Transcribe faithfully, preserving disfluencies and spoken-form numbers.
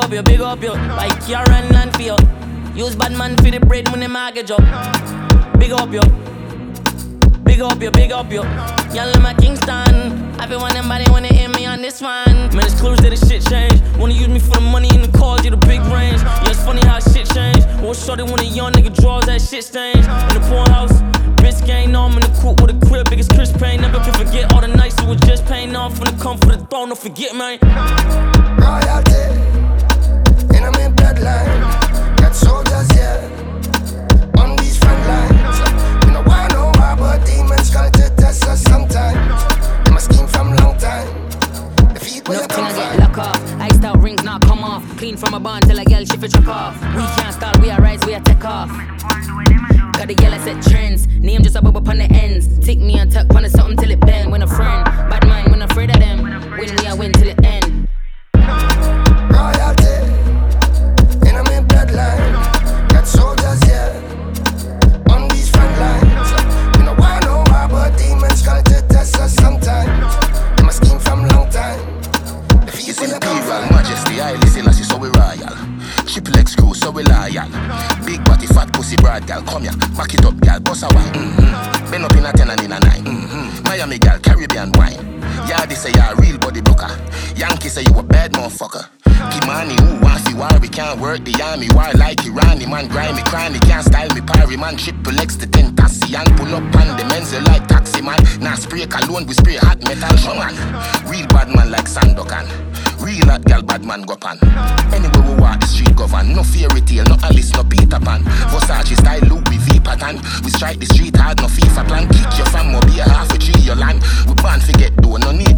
up you, big up you. Like Karen and for you. Use bad man for the bread when the mortgage up. Big up you. Big up you, big up you. Y'all in my Kingston. Everyone and body wanna hear me on this one. Man, it's close that the shit change. Wanna use me for the money in the cars, you the big range. Yeah, it's funny how shit change. Well, shorty when a young nigga draws that shit stains. In the porn house, bitch gang, no, I'm in the coop with a crib, biggest Chris Payne. Never can forget all the nights it was just paying off. When it come for the throne, don't forget, man. Royalty, and I'm in bloodline. Got soldiers, yeah, on these front lines. We no want no war, but demons come to test us sometimes. Them a scheme from long time. The feet where you come I from. get lock off. Iced out rings not come off. Clean from a bond till a girl shift it truck off. We can't start, we are rise, we are take off. Got the yellow set trends. Name just a bubble upon the ends. Tick me and tuck on the something till it bend. When a friend, bad mind, when afraid of them. Win we are win till it end. Royalty, and I'm in bloodline. Got soldiers, yeah, on these front lines. We no want no war, but demons come to test us sometimes. Them a scheme from long time. The feet It's where you come Imperial from. Majesty, I listen as so we royal. Triple X crew, so we loyal. Big body, fat pussy, broad gal, come here, back it up, gal, boss a wine. Mm-hmm. Bend up in a ten and in a nine. Mm-hmm. Miami gal, Caribbean wine. Yeah, they say you're a real body blocker. Yankee say you a bad motherfucker. Kimani, who wants the war, we can't work the army. War like Irani, man, grimy, cranny, can't style me, parry, man. Triple X, the ten taxi, and pull up on the men's like taxi, man. Nah, spray cologne, we spray hot metal, show man. Real bad man like Sandokan. Real hot gal, bad man go pan. Anyway we walk the street govern. No fairy tale, no Alice, no Peter Pan. Versace style, Louis V pattern. We strike the street hard, no FIFA plan. Kick your fam, or be a half a tree your land. We can't forget though, no need